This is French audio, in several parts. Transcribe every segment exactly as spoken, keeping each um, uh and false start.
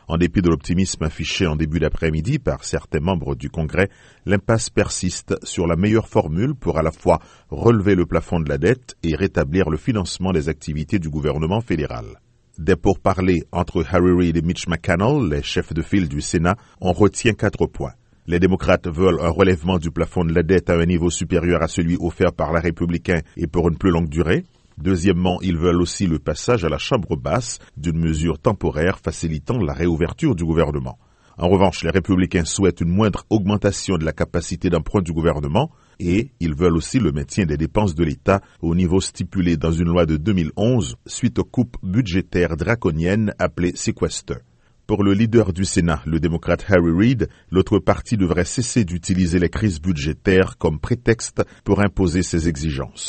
En dépit de l'optimisme affiché en début d'après-midi par certains membres du Congrès, l'impasse persiste sur la meilleure formule pour à la fois relever le plafond de la dette et rétablir le financement des activités du gouvernement fédéral. Des pourparlers entre Harry Reid et Mitch McConnell, les chefs de file du Sénat, on retient quatre points. Les démocrates veulent un relèvement du plafond de la dette à un niveau supérieur à celui offert par les républicains et pour une plus longue durée. Deuxièmement, ils veulent aussi le passage à la chambre basse d'une mesure temporaire facilitant la réouverture du gouvernement. En revanche, les républicains souhaitent une moindre augmentation de la capacité d'emprunt du gouvernement et ils veulent aussi le maintien des dépenses de l'État au niveau stipulé dans une loi de deux mille onze suite aux coupes budgétaires draconiennes appelées sequester. Pour le leader du Sénat, le démocrate Harry Reid, l'autre parti devrait cesser d'utiliser les crises budgétaires comme prétexte pour imposer ses exigences.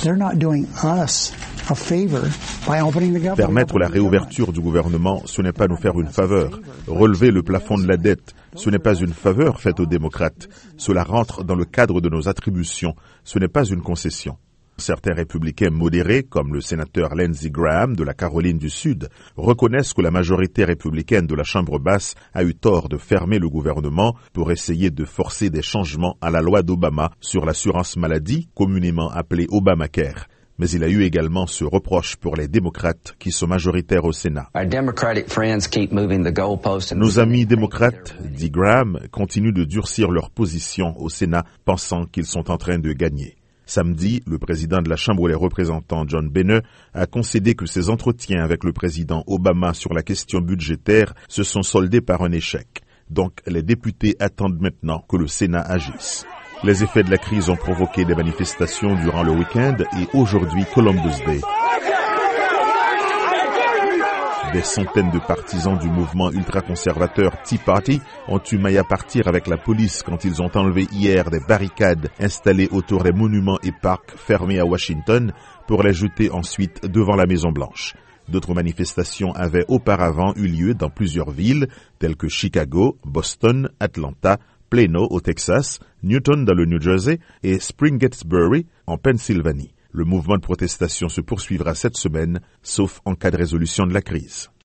Permettre la réouverture du gouvernement, ce n'est pas nous faire une faveur. Relever le plafond de la dette, ce n'est pas une faveur faite aux démocrates. Cela rentre dans le cadre de nos attributions. Ce n'est pas une concession. Certains républicains modérés, comme le sénateur Lindsey Graham de la Caroline du Sud, reconnaissent que la majorité républicaine de la Chambre basse a eu tort de fermer le gouvernement pour essayer de forcer des changements à la loi d'Obama sur l'assurance maladie, communément appelée Obamacare. Mais il a eu également ce reproche pour les démocrates qui sont majoritaires au Sénat. Nos amis démocrates, dit Graham, continuent de durcir leur position au Sénat, pensant qu'ils sont en train de gagner. Samedi, le président de la Chambre des représentants, John Boehner, a concédé que ses entretiens avec le président Obama sur la question budgétaire se sont soldés par un échec. Donc, les députés attendent maintenant que le Sénat agisse. Les effets de la crise ont provoqué des manifestations durant le week-end et aujourd'hui Columbus Day. Des centaines de partisans du mouvement ultra-conservateur Tea Party ont eu maille à partir avec la police quand ils ont enlevé hier des barricades installées autour des monuments et parcs fermés à Washington pour les jeter ensuite devant la Maison-Blanche. D'autres manifestations avaient auparavant eu lieu dans plusieurs villes telles que Chicago, Boston, Atlanta, Plano au Texas, Newton dans le New Jersey et Spring Gettysburg en Pennsylvanie. Le mouvement de protestation se poursuivra cette semaine, sauf en cas de résolution de la crise.